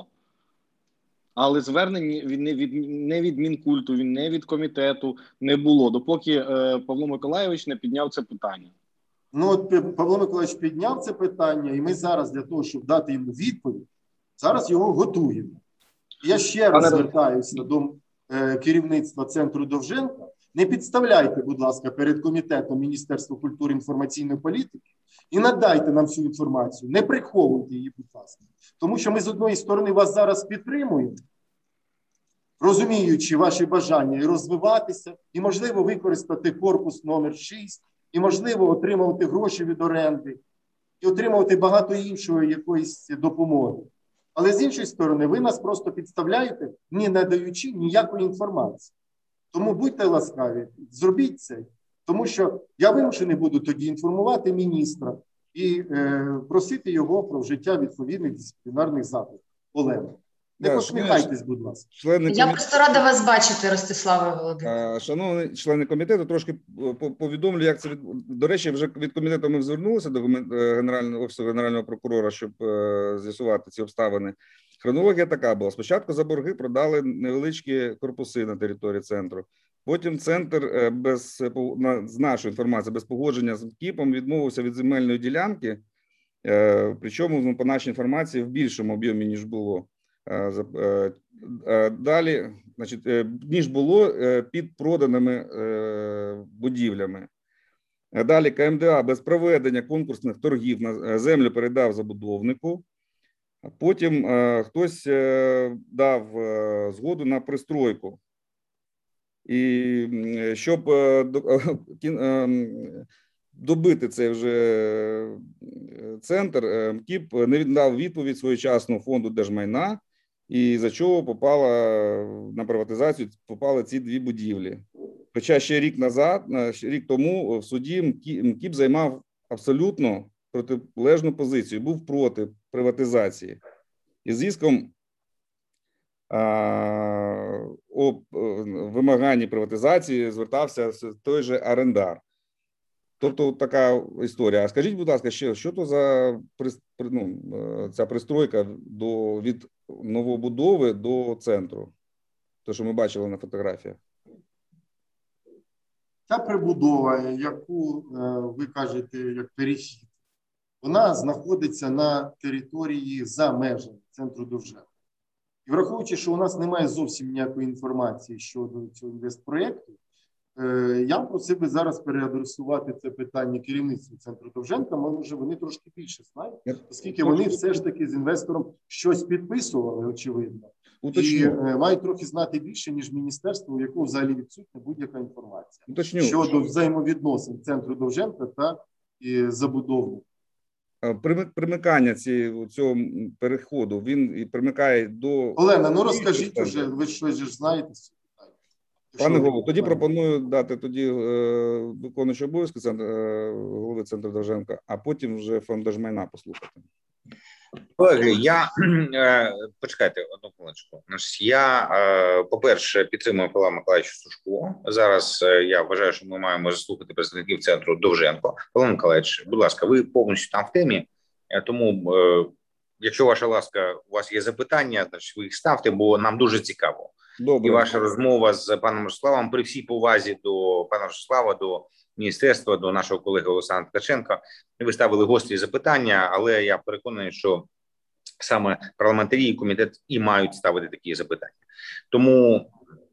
Але звернень він не від, не від Мінкульту, він не від комітету не було, допоки е, Павло Миколайович не підняв це питання. Ну, от Павло Миколаївич підняв це питання, і ми зараз для того, щоб дати йому відповідь, зараз його готуємо. І я ще раз звертаюся до е, керівництва центру Довженка. Не підставляйте, будь ласка, перед комітетом Міністерства культури і інформаційної політики і надайте нам всю інформацію. Не приховуйте її, будь ласка. Тому що ми з одної сторони вас зараз підтримуємо, розуміючи ваші бажання і розвиватися, і, можливо, використати корпус номер шість, і, можливо, отримувати гроші від оренди, і отримувати багато іншої якоїсь допомоги. Але з іншої сторони, ви нас просто підставляєте, не надаючи ніякої інформації. Тому будьте ласкаві, зробіть це, тому що я вимушений буду тоді інформувати міністра і е, просити його про вжиття відповідних дисциплінарних заходів. Олена, не Да, посміхайтесь, будь ласка. Члени Я комі- просто рада вас бачити, Ростиславе Володимировичу. А, Шановні члени комітету, трошки по- повідомлю, як це від... До речі, вже від комітету ми звернулися до Коми- е, Генерального офісу Генерального прокурора, щоб е, з'ясувати ці обставини. Хронологія така була. Спочатку за борги продали невеличкі корпуси на території центру. Потім центр е, без, на, з нашої інформації, без погодження з КІПом відмовився від земельної ділянки, е, причому, ну, по нашій інформації, в більшому об'ємі, ніж було. Е, за- е, е, Далі, значить, е, ніж було е, під проданими е, будівлями. Е, Далі КМДА без проведення конкурсних торгів на е, землю передав забудовнику. А потім е, хтось е, дав е, згоду на пристройку. І м, щоб е, до- кін- е, м, добити цей вже е, центр, е, МКІП не віддав відповідь своєчасно фонду держмайна, і за чого попала на приватизацію, попали ці дві будівлі. Хоча ще рік назад, е, ще рік тому в суді МКІ- МКІП займав абсолютно протилежну позицію, був проти приватизації. І з іском а, об е, вимаганні приватизації звертався с- той же орендар. Тобто така історія. А скажіть, будь ласка, ще, що то за прис- при- ну, е, ця пристройка до, від новобудови до центру? Те, що ми бачили на фотографіях. Ця прибудова, яку е, ви кажете, як перехід, вона знаходиться на території за межами центру Довженка. І враховуючи, що у нас немає зовсім ніякої інформації щодо цього інвестпроєкту, е, я просив би зараз переадресувати це питання керівництву центру Довженка, може вони трошки більше знають, оскільки вони все ж таки з інвестором щось підписували, очевидно. І Уточню, е, мають трохи знати більше, ніж міністерство, у якого взагалі відсутня будь-яка інформація уточню. щодо взаємовідносин центру Довженка та і забудовника. Е, прими- Примикання ці, цього переходу, він і примикає до... Олена, ну розкажіть уже, ви щось же ж знаєте з цього питання. Пане Що ви голово, тоді знаєте? пропоную дати тоді е, виконуючого обов'язки центр, е, голови центру Довженка, а потім вже фонд держмайна послухати. Колеги, я е, почекайте одну хвилиночку. Значить, я, е, по-перше, підтримую Павла Миколаївича Сушко. Зараз е, я вважаю, що ми маємо заслухати представників центру Довженко. Павло Миколаївич, будь ласка, ви повністю там в темі, е, тому, е, якщо ваша ласка, у вас є запитання, значить ви їх ставте, бо нам дуже цікаво. Добре. І ваша розмова з паном Ростиславом, при всій повазі до пана Ростислава, до міністерства, до нашого колеги Олександра Ткаченка, ви ставили гострі запитання, але я переконаний, що саме парламентарі і комітет і мають ставити такі запитання. Тому,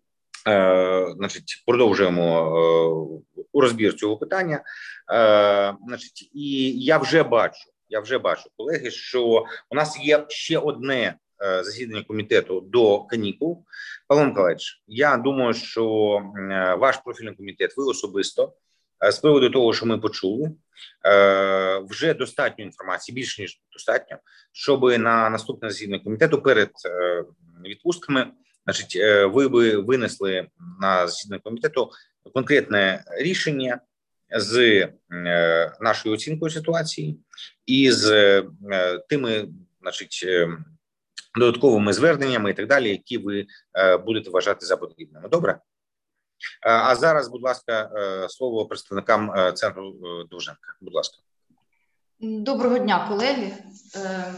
е, значить, продовжуємо е, розбір цього питання. Е, значить, і я вже бачу, я вже бачу, колеги, що у нас є ще одне е, засідання комітету до канікул. Павло Миколаївич, я думаю, що е, ваш профільний комітет, ви особисто, е, з приводу того, що ми почули, е, вже достатньо інформації, більше ніж достатньо, щоб на наступне засідання комітету перед е, відпустками, значить, е, ви би винесли на засідання комітету конкретне рішення з е, нашою оцінкою ситуації і з е, тими, значить, е, додатковими зверненнями і так далі, які ви е, будете вважати за потрібними. Добре? Е, а зараз, будь ласка, е, слово представникам е, центру е, Довженка. Будь ласка. Доброго дня, колеги. Е,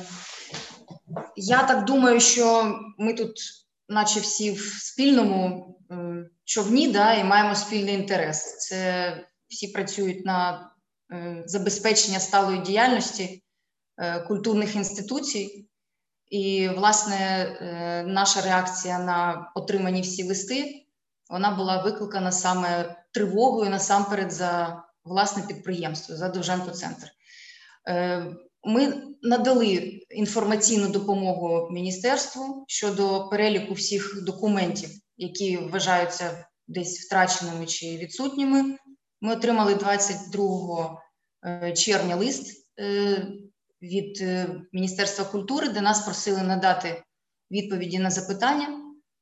Я так думаю, що ми тут, наче всі в спільному е, човні, да, і маємо спільний інтерес. Це всі працюють на е, забезпечення сталої діяльності е, культурних інституцій. І, власне, е, наша реакція на отримані всі листи, вона була викликана саме тривогою насамперед за власне підприємство, за Довженко-центр. Е, Ми надали інформаційну допомогу міністерству щодо переліку всіх документів, які вважаються десь втраченими чи відсутніми. Ми отримали двадцять другого червня лист від Міністерства культури, де нас просили надати відповіді на запитання.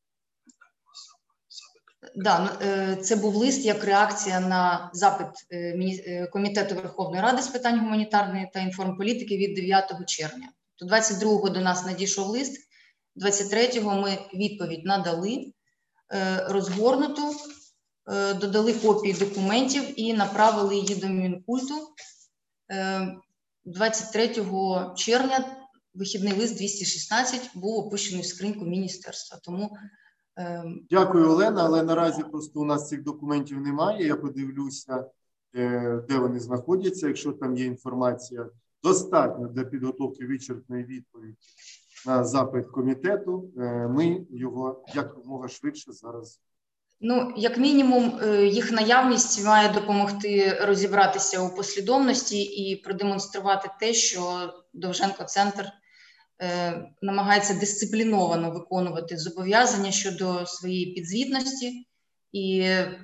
Да, це був лист як реакція на запит Комітету Верховної Ради з питань гуманітарної та інформполітики від дев'ятого червня. То двадцять другого до нас надійшов лист, двадцять третього ми відповідь надали, розгорнуту, додали копії документів і направили її до Мінкульту. двадцять третього червня вихідний лист двісті шістнадцять був опущений в скриньку міністерства. Тому дякую, Олена, але наразі просто у нас цих документів немає. Я подивлюся, де вони знаходяться. Якщо там є інформація достатньо для підготовки вичерпної відповіді на запит комітету, ми його якомога швидше зараз. Ну, як мінімум, їх наявність має допомогти розібратися у послідовності і продемонструвати те, що Довженко-центр намагається дисципліновано виконувати зобов'язання щодо своєї підзвітності, і е,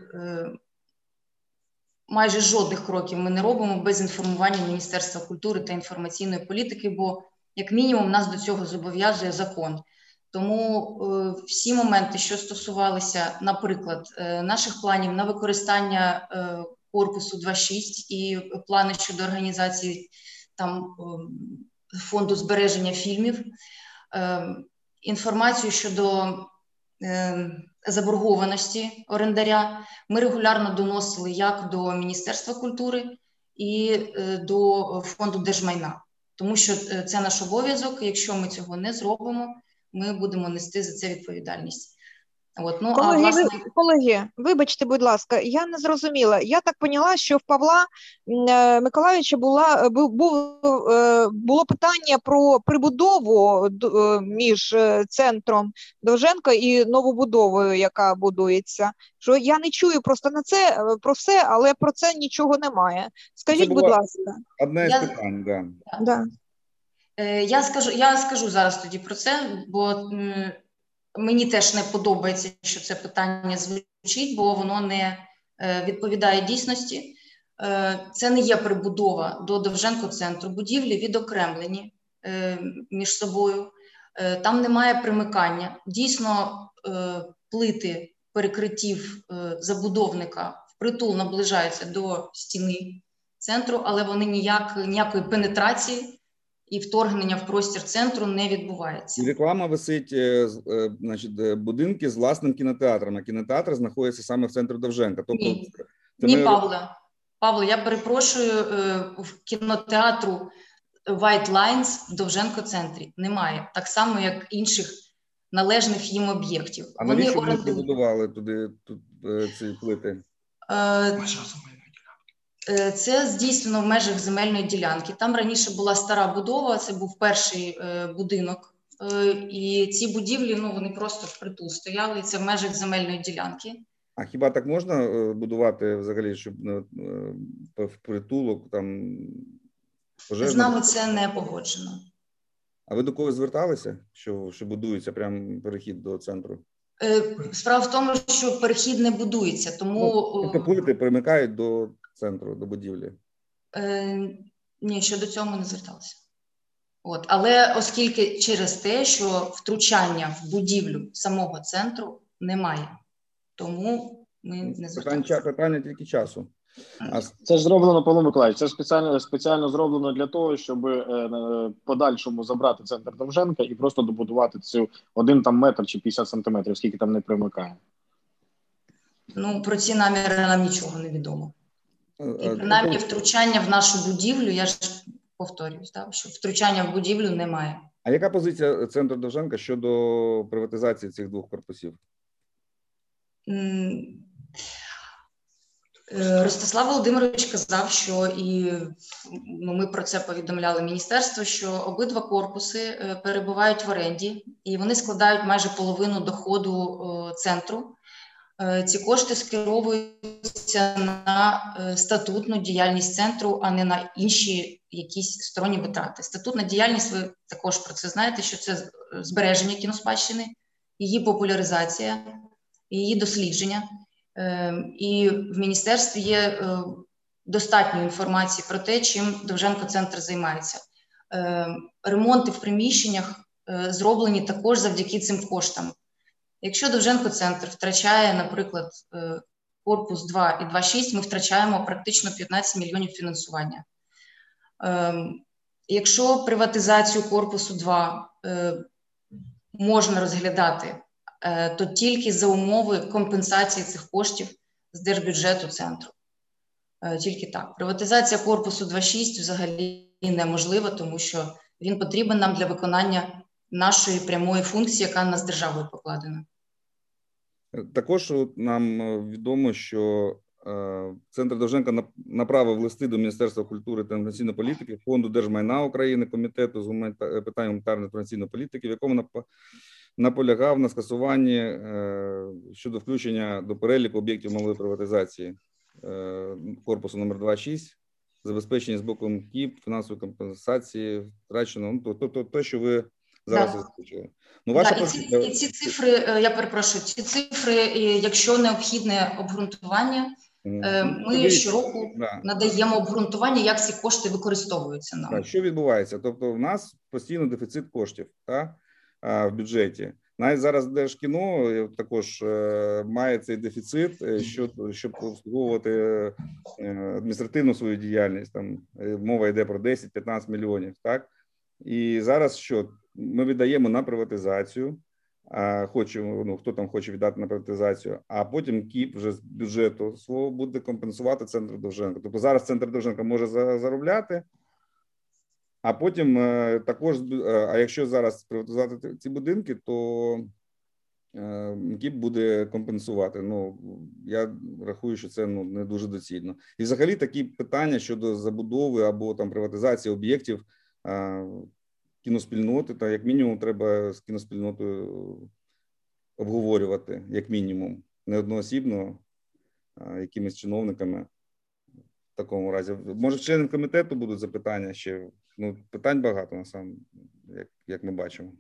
майже жодних кроків ми не робимо без інформування Міністерства культури та інформаційної політики, бо, як мінімум, нас до цього зобов'язує закон. Тому е, всі моменти, що стосувалися, наприклад, е, наших планів на використання е, корпусу два шість і плани щодо організації там е, фонду збереження фільмів, е, інформацію щодо е, заборгованості орендаря ми регулярно доносили як до Міністерства культури і е, до фонду держмайна. Тому що це наш обов'язок, якщо ми цього не зробимо, ми будемо нести за це відповідальність. От, ну, колеги, а, власне... ви, колеги, вибачте, будь ласка, я не зрозуміла. Я так поняла, що в Павла е, Миколайовича була, був, е, було питання про прибудову е, між центром Довженка і новобудовою, яка будується. Що я не чую просто на це, про все, але про це нічого немає. Скажіть, будь ласка. Одне з я... питань, да. Да. Е, я, скажу, я скажу зараз тоді про це, бо... М... Мені теж не подобається, що це питання звучить, бо воно не відповідає дійсності. Це не є прибудова до Довженко-центру. Будівлі відокремлені між собою. Там немає примикання. Дійсно, плити перекриттів забудовника впритул наближаються до стіни центру, але вони ніяк, ніякої пенетрації і вторгнення в простір центру не відбувається. І реклама висить, значить, будинки з власним кінотеатром, а кінотеатр знаходиться саме в центрі Довженка. Тобто, Ні, це Ні ми... Павло. Павло, я перепрошую, в кінотеатру White Lines в Довженко-центрі немає. Так само, як інших належних їм об'єктів. А навіщо вони оренду... прибудували туди тут, ці плити? Е... Це здійснено в межах земельної ділянки. Там раніше була стара будова, це був перший е, будинок. Е, і ці будівлі, ну, вони просто впритул стояли, і це в межах земельної ділянки. А хіба так можна будувати взагалі, щоб е, в притулок там пожежно? З нами це не погоджено. А ви до кого зверталися, що, що будується прям перехід до центру? Е, справа в тому, що перехід не будується, тому... Ну, тобто плити примикають до центру, до будівлі? Е, ні, щодо цього ми не зверталися. От. Але оскільки через те, що втручання в будівлю самого центру немає, тому ми не зверталися. Питання, питання тільки часу. А... Це ж зроблено, Павло Миколаївич, це спеціально, спеціально зроблено для того, щоб е, е, подальшому забрати центр Довженка і просто добудувати цю один там метр чи п'ятдесят сантиметрів, скільки там не примикає. Ну, про ці наміри нам нічого не відомо. І принаймні втручання в нашу будівлю, я ж повторююсь, так, що втручання в будівлю немає. А яка позиція центру Довженка щодо приватизації цих двох корпусів? Ростислав Володимирович казав, що і ну, ми про це повідомляли міністерство, що обидва корпуси перебувають в оренді і вони складають майже половину доходу центру. ці кошти скеровуються на статутну діяльність центру, а не на інші якісь сторонні витрати. Статутна діяльність, ви також про це знаєте, що це збереження кіноспадщини, її популяризація, її дослідження. І в міністерстві є достатньо інформації про те, чим Довженко-центр займається. Ремонти в приміщеннях зроблені також завдяки цим коштам. Якщо Довженко-центр втрачає, наприклад, корпус два і два шість, ми втрачаємо практично п'ятнадцять мільйонів фінансування. Якщо приватизацію корпусу два можна розглядати, то тільки за умови компенсації цих коштів з держбюджету центру. Тільки так. Приватизація корпусу два шість взагалі неможлива, тому що він потрібен нам для виконання нашої прямої функції, яка на нас державою покладена. Також нам відомо, що е, Центр Довженка направив листи до Міністерства культури та інформаційної політики, Фонду держмайна України, Комітету з питань гуманітарної інформаційної політики, в якому наполягав на скасуванні е, щодо включення до переліку об'єктів малої приватизації е, корпусу номер два шість, забезпечення з боку КІП, фінансової компенсації, втрачено, ну, то, то, то, що ви зараз озвучили. Ну, ваша да, і, ці, і ці цифри, я перепрошую, ці цифри, якщо необхідне обґрунтування, mm. ми Дивіться, щороку да. надаємо обґрунтування, як ці кошти використовуються нам. Так, що відбувається? Тобто в нас постійно дефіцит коштів, так, в бюджеті. Навіть зараз Держкіно також е, має цей дефіцит, щоб, щоб обслуговувати адміністративну свою діяльність. Там мова йде про десять-п'ятнадцять мільйонів, так? І зараз що? Ми віддаємо на приватизацію, а хочемо, ну, хто там хоче віддати на приватизацію, а потім КІП вже з бюджету свого буде компенсувати Центр Довженка. Тобто зараз Центр Довженка може заробляти, а потім е, також, а якщо зараз приватизувати ці будинки, то е, КІП буде компенсувати. Ну, я рахую, що це ну, не дуже доцільно. І взагалі такі питання щодо забудови або там приватизації об'єктів е, кіноспільноти, та як мінімум треба з кіноспільнотою обговорювати, як мінімум, не одноосібно, а якимись чиновниками в такому разі. Може, членам комітету будуть запитання ще? Ну, питань багато, на самом, як, як ми бачимо.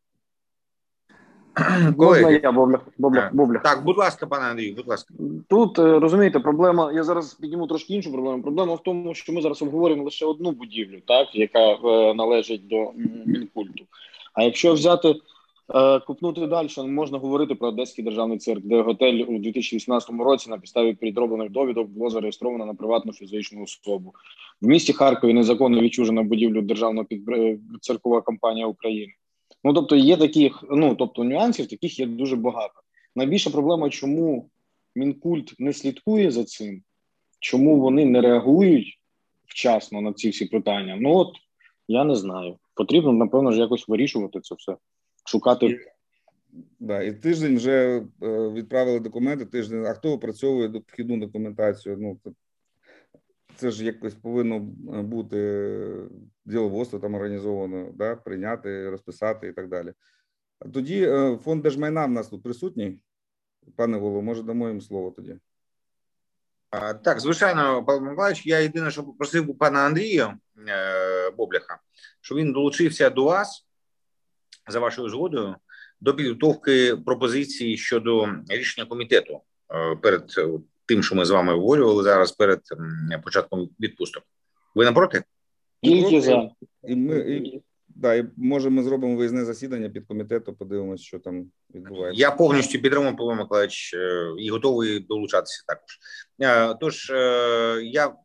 Колеги, я, Бобля, Бобля, Бобля. Так, будь ласка, пане Андрію, будь ласка. Тут, розумієте, проблема, я зараз підніму трошки іншу проблему. Проблема в тому, що ми зараз обговорюємо лише одну будівлю, так, яка е, належить до Мінкульту. А якщо взяти, е, купнути далі, можна говорити про Одеський державний цирк, де готель у дві тисячі вісімнадцятому році на підставі підроблених довідок було зареєстровано на приватну фізичну особу. В місті Харкові незаконно відчужена будівлю державного підб... циркова компанія України. Ну, тобто є таких, ну, тобто нюансів таких є дуже багато. Найбільша проблема, чому Мінкульт не слідкує за цим, чому вони не реагують вчасно на ці всі питання, ну, от, я не знаю. Потрібно, напевно, ж якось вирішувати це все, шукати. Да, і тиждень вже відправили документи, тиждень, а хто опрацьовує вхідну документацію, ну, це ж якось повинно бути діловодство там організовано, да, прийняти, розписати і так далі. Тоді фонд держмайна в нас тут присутній. Пане голово, може дамо їм слово тоді? А, так, звичайно, Павло Миколаївич, я єдине, що попросив у пана Андрія е, Бобляха, щоб він долучився до вас, за вашою згодою, до підготовки пропозиції щодо рішення комітету е, перед тим, що ми з вами обговорювали зараз перед початком відпусток. Ви напроти? Тільки за. І ми, і, да, і може ми зробимо виїзне засідання під комітету, подивимося, що там відбувається. Я повністю підтримую, Павло Миколаївич, і готовий долучатися також. Тож, я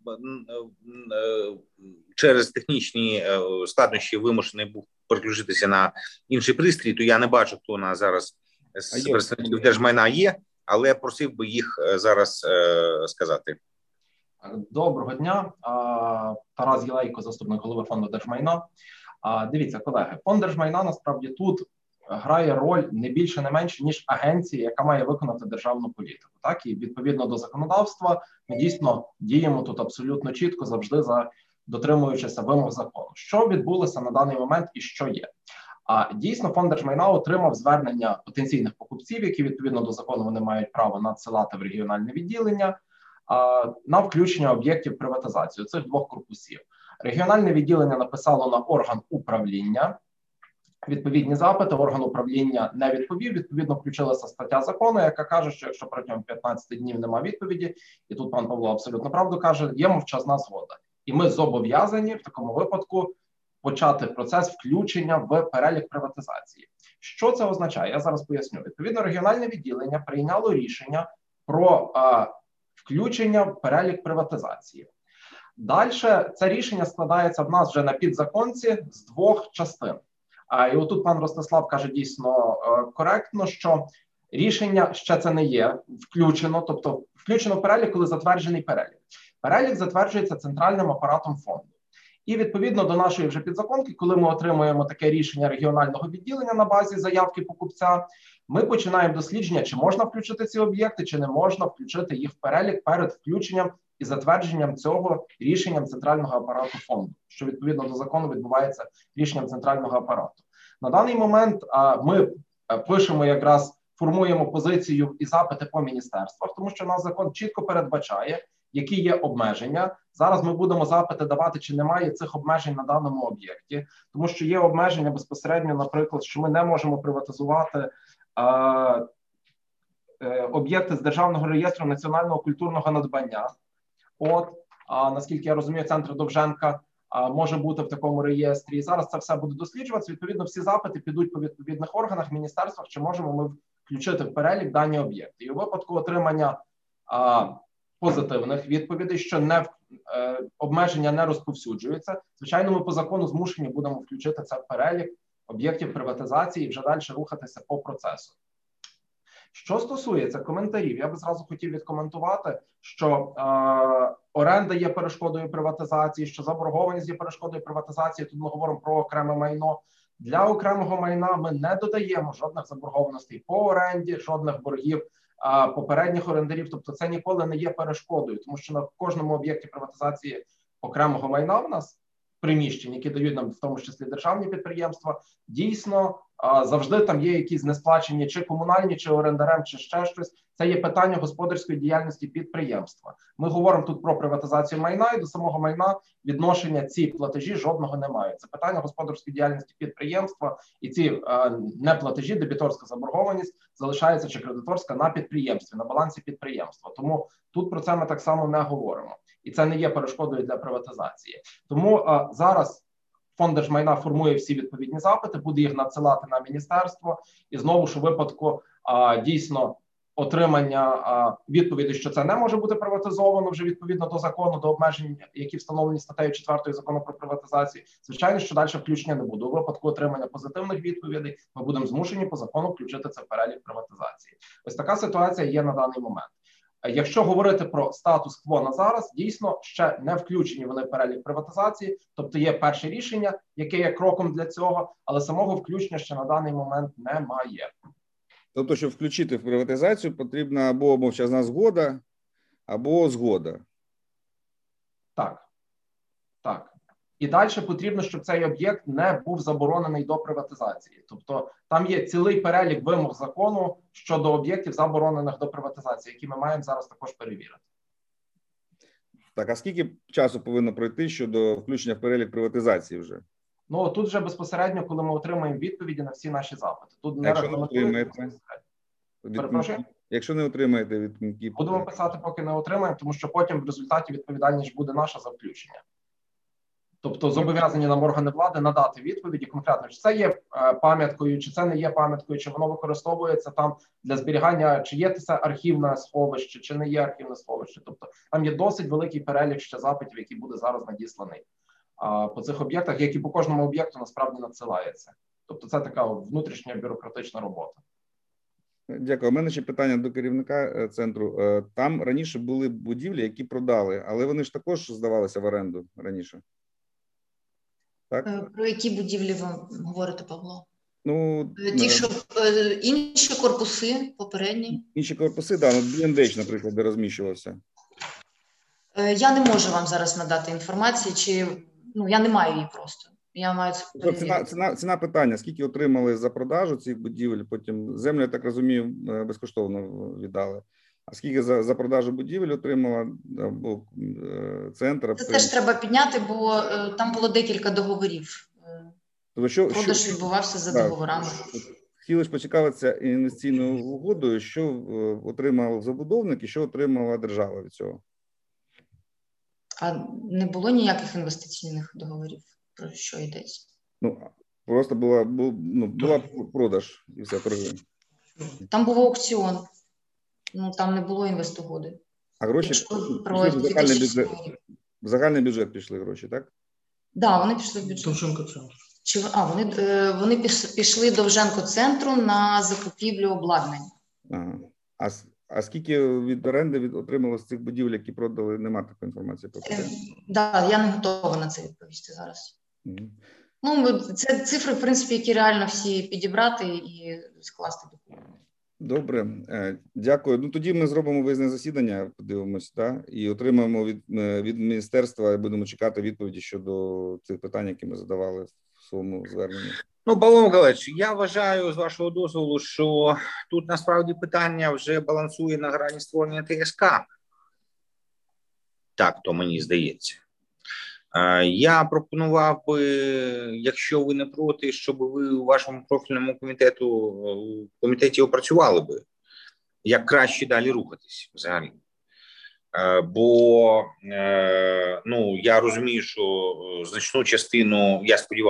через технічні складнощі вимушений був переключитися на інший пристрій, то я не бачу, хто у нас зараз з представників держмайна є, але просив би їх зараз е, сказати. Доброго дня. Тарас Єлейко, заступник голови фонду держмайна. Дивіться, колеги, фонд держмайна насправді тут грає роль не більше, не менше, ніж агенція, яка має виконати державну політику. Так, і відповідно до законодавства ми дійсно діємо тут абсолютно чітко, завжди за дотримуючися вимог закону. Що відбулося на даний момент і що є? А дійсно фонд держмайна отримав звернення потенційних покупців, які відповідно до закону вони мають право надсилати в регіональне відділення на включення об'єктів приватизації цих двох корпусів. Регіональне відділення написало на орган управління відповідні запити, орган управління не відповів, відповідно включилася стаття закону, яка каже, що якщо протягом п'ятнадцяти днів немає відповіді, і тут пан Павло абсолютно правду каже, є мовчазна згода. І ми зобов'язані в такому випадку почати процес включення в перелік приватизації. Що це означає? Я зараз поясню. Відповідно, регіональне відділення прийняло рішення про а, включення в перелік приватизації. Далі це рішення складається в нас вже на підзаконці з двох частин. А, і отут пан Ростислав каже дійсно е, коректно, що рішення ще це не є включено, тобто включено в перелік, коли затверджений перелік. Перелік затверджується центральним апаратом фонду. І відповідно до нашої вже підзаконки, коли ми отримуємо таке рішення регіонального відділення на базі заявки покупця, ми починаємо дослідження, чи можна включити ці об'єкти, чи не можна включити їх в перелік перед включенням і затвердженням цього рішенням центрального апарату фонду, що відповідно до закону відбувається рішенням центрального апарату. На даний момент ми пишемо якраз, формуємо позицію і запити по міністерствах, тому що наш закон чітко передбачає, які є обмеження. Зараз ми будемо запити давати, чи немає цих обмежень на даному об'єкті, тому що є обмеження безпосередньо, наприклад, що ми не можемо приватизувати а, е, об'єкти з Державного реєстру національного культурного надбання. От, а, наскільки я розумію, центр Довженка а, може бути в такому реєстрі. І зараз це все буде досліджуватися. Відповідно, всі запити підуть по відповідних органах, міністерствах, чи можемо ми включити в перелік дані об'єкти. І у випадку отримання а, позитивних відповідей, що не е, обмеження не розповсюджуються, звичайно, ми по закону змушені будемо включити це в перелік об'єктів приватизації і вже далі рухатися по процесу. Що стосується коментарів, я би зразу хотів відкоментувати, що е, оренда є перешкодою приватизації, що заборгованість є перешкодою приватизації, тут ми говоримо про окреме майно. Для окремого майна ми не додаємо жодних заборгованостей по оренді, жодних боргів а, попередніх орендарів, тобто це ніколи не є перешкодою, тому що на кожному об'єкті приватизації окремого майна в нас приміщень, які дають нам в тому числі державні підприємства, дійсно а, завжди там є якісь несплачені чи комунальні, чи орендарем, чи ще щось. Це є питання господарської діяльності підприємства. Ми говоримо тут про приватизацію майна, і до самого майна відношення ці платежі жодного не мають. Це питання господарської діяльності підприємства, і ці а, неплатежі, дебіторська заборгованість залишається чи кредиторська на підприємстві, на балансі підприємства. Тому тут про це ми так само не говоримо. І це не є перешкодою для приватизації. Тому а, зараз фонд держмайна формує всі відповідні запити, буде їх надсилати на міністерство. І знову ж у випадку а, дійсно отримання а, відповіді, що це не може бути приватизовано вже відповідно до закону, до обмежень, які встановлені статтею четвертою закону про приватизацію, звичайно, що далі включення не буде. У випадку отримання позитивних відповідей ми будемо змушені по закону включити це в перелік приватизації. Ось така ситуація є на даний момент. Якщо говорити про статус-кво на зараз, дійсно ще не включені вони в перелік приватизації, тобто є перше рішення, яке є кроком для цього, але самого включення ще на даний момент немає. Тобто, щоб включити в приватизацію, потрібна або мовчазна згода, або згода. Так. Так. І далі потрібно, щоб цей об'єкт не був заборонений до приватизації. Тобто там є цілий перелік вимог закону щодо об'єктів, заборонених до приватизації, які ми маємо зараз також перевірити. Так, а скільки часу повинно пройти щодо включення в перелік приватизації вже? Ну, тут вже безпосередньо, коли ми отримаємо відповіді на всі наші запити. Тут не якщо не отримаєте, Перепрошую? Якщо не отримаєте відмінки, будемо писати, поки не отримаємо, тому що потім в результаті відповідальність буде наша за включення. Тобто зобов'язані нам органи влади надати відповіді конкретно, чи це є пам'яткою, чи це не є пам'яткою, чи воно використовується там для зберігання, чи є це архівне сховище, чи не є архівне сховище. Тобто там є досить великий перелік ще запитів, який буде зараз надісланий а, по цих об'єктах, які по кожному об'єкту насправді надсилається. Тобто це така внутрішня бюрократична робота. Дякую. У мене ще питання до керівника центру. Там раніше були будівлі, які продали, але вони ж також здавалися в оренду раніше. Так? Про які будівлі ви говорите, Павло? Ну, ті, що інші корпуси попередні? Інші корпуси, так, да, ну, Бі Ен Де Ейч, наприклад, де розміщувався. Я не можу вам зараз надати інформації, чи, ну, я не маю її просто. Я маю це Ціна, перевірити. ціна, ціна питання, скільки отримали за продажу цих будівель, потім землю, я так розумію, безкоштовно віддали. А скільки за, за продажу будівель отримала або центр? Це теж треба підняти, бо е, там було декілька договорів. Е, Тобто, що, Продаж що, відбувався за так, договорами. Хотіли ж поцікавитися інвестиційною угодою, що е, отримав забудовник і що отримала держава від цього? А не було ніяких інвестиційних договорів, про що йдеться? Ну, просто була, була, ну, була продаж і все, торги. Там був аукціон, ну там не було інвестугоди. А гроші Якщо пішли про в загальний дві тисячі бюджет, сьомий рік. в загальний бюджет пішли гроші, так? Да, вони пішли в бюджет. Довженко центр. Чи а вони е, вони піш- пішли Довженко центру на закупівлю обладнання. Ага. А, с- а скільки від оренди від отримало з цих будівель, які продали, нема такої інформації про Е, це? да, я не готова на це відповісти зараз. Мгм. Ну, ми- це цифри, в принципі, які реально всі підібрати і скласти документи. Добре, Е, дякую. Ну тоді ми зробимо виїзне засідання, подивимось, да? І отримаємо від, е, від міністерства, і будемо чекати відповіді щодо цих питань, які ми задавали в своєму зверненні. Ну, Павло Миколаївич, я вважаю, з вашого дозволу, що тут насправді питання вже балансує на грані створення Т С К. Так, то мені здається. Е, Я пропонував би, якщо ви не проти, щоб ви у вашому профільному комітету, у комітеті опрацювали би, як краще далі рухатись взагалі. Е, Бо, е, ну, я розумію, що значну частину, я сподіваюся,